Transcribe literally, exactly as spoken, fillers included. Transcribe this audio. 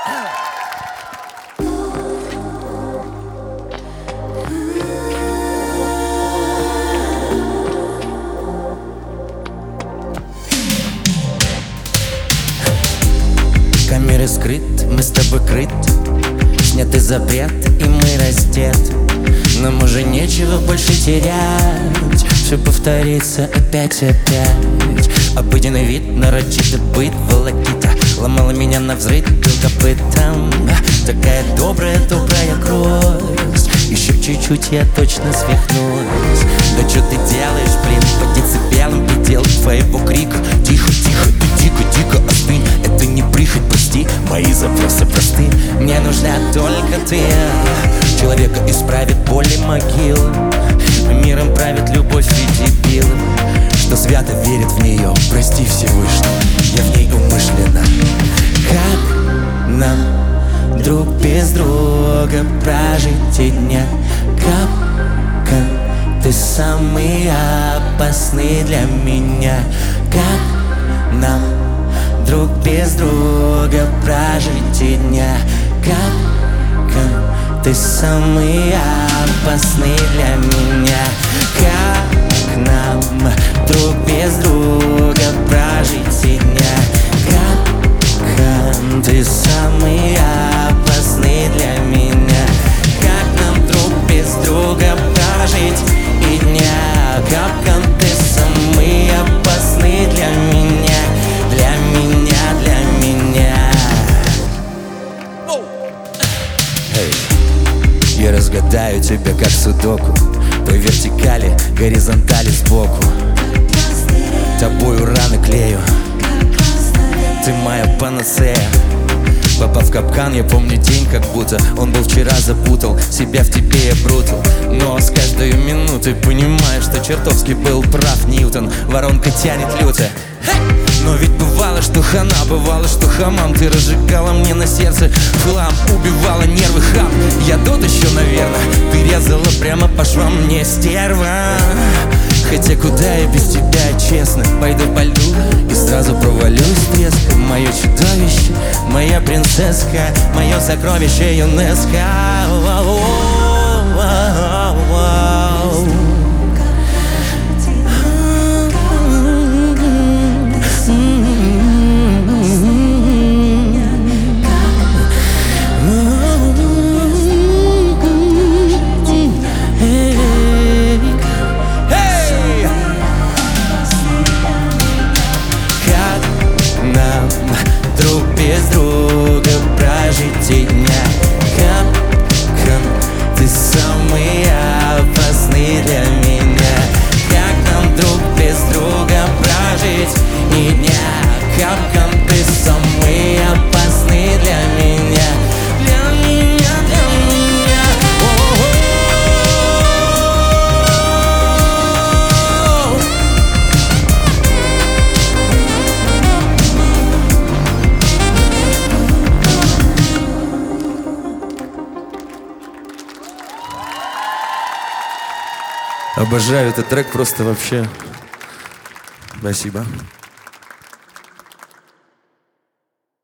Камеры скрыт, мы с тобой крыт, снятый запрет, и мы раздеты. Нам уже нечего больше терять, все повторится опять и опять. Обыденный вид, нарочитый быт, волокита ломала меня навзрыд копытом. Такая добрая, добрая кровь, еще чуть-чуть я точно свихнусь. Да что ты делаешь, блин, по децибелам предел твоего крика. Тихо, тихо, ты дико, дико остынь, это не прихоть, прости, мои запросы просты. Мне нужна только ты, человека исправит боли могилы. Миром правит любовь и дебилы, что свято верит в нее, прости Всевышний, я в ней умышленно. Как нам друг без друга прожить и дня? Как ты самый опасный для меня? Как нам друг без друга прожить и дня? Как ты самый опасный для меня? Как нам друг без друга прожить и дня? Как ты самый опасный для меня? Как нам друг без друга прожить и дня? Как ты самый опасный для меня? Для меня, для меня. Hey. Я разгадаю тебя как судоку, по вертикали, горизонтали сбоку. Тобою раны клею, ты моя панацея. Попав в капкан, я помню день, как будто он был вчера, запутал себя в тебе, я брутал. Но с каждой минутой понимаю, что чертовски был прав Ньютон. Воронка тянет люто, но ведь бывало, что хана, бывало, что хамам. Ты разжигала мне на сердце хлам, убивала нервы, хам. Я тот еще, наверное, ты резала прямо по швам, мне стерва. Хотя куда я без тебя, честно, пойду по льду и сразу провалюсь треском. Мое чудовище, моя принцесска, мое сокровище ЮНЕСКО. Друг без друга прожить и дня? Как ты самый опасный для меня? Как нам друг без друга прожить и дня? Как ты самый опасный для меня? Для меня, для меня. Обожаю этот трек просто вообще. Спасибо.